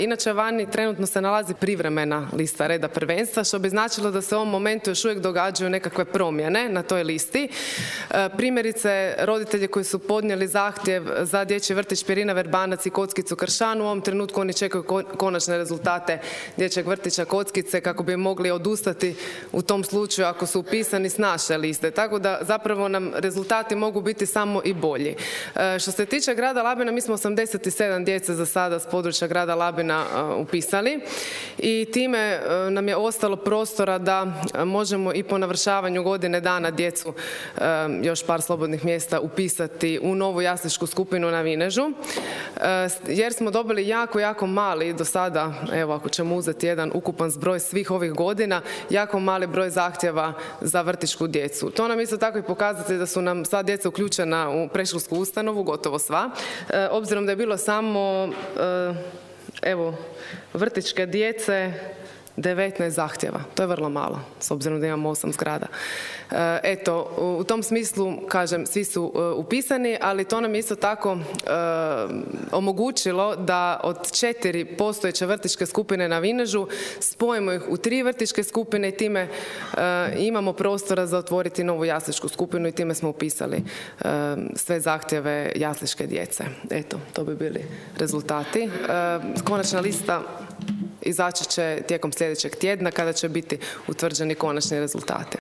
Inače, vani trenutno se nalazi privremena lista reda prvenstva, što bi značilo da se u ovom momentu još uvijek događaju nekakve promjene na toj listi. Primjerice, roditelji koji su podnijeli zahtjev za dječji vrtić Pirina Verbanac i Kockicu Kršan, u ovom trenutku oni čekaju konačne rezultate dječjeg vrtića Kockice kako bi mogli odustati u tom slučaju ako su upisani s naše liste. Tako da zapravo nam rezultati mogu biti samo i bolji. Što se tiče grada Labina, mi smo 87 djece za sada s područja grada Labina upisali i time nam je ostalo prostora da možemo i po navršavanju godine dana djecu, još par slobodnih mjesta, upisati u novu jasličku skupinu na Vinežu, jer smo dobili jako mali do sada, evo ako ćemo uzeti jedan ukupan zbroj svih ovih godina, jako mali broj zahtjeva za vrtićku djecu. To nam isto tako i pokazati da su nam sva djeca uključena u predškolsku ustanovu, gotovo sva, obzirom da je bilo samo vrtićke djece 19 zahtjeva. To je vrlo malo, s obzirom da imamo 8 zgrada. Eto, u tom smislu, kažem, svi su upisani, ali to nam je isto tako omogućilo da od 4 postojeće vrtićke skupine na Vinežu spojimo ih u 3 vrtićke skupine i time imamo prostora za otvoriti novu jasličku skupinu i time smo upisali sve zahtjeve jasličke djece. Eto, to bi bili rezultati. Konačna lista izaći će tijekom sljedećeg tjedna kada će biti utvrđeni konačni rezultati.